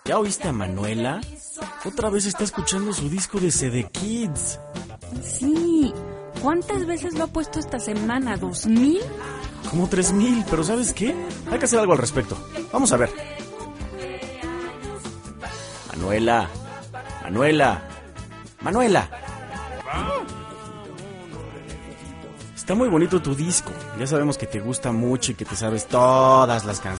¿Ya oíste a Manuela? Otra vez está escuchando su disco de CD Kids. Sí. ¿Cuántas veces lo ha puesto esta semana? ¿2000? Como 3000, pero ¿sabes qué? Hay que hacer algo al respecto. Vamos a ver. Manuela. Está muy bonito tu disco. Ya sabemos que te gusta mucho y que te sabes todas las canciones.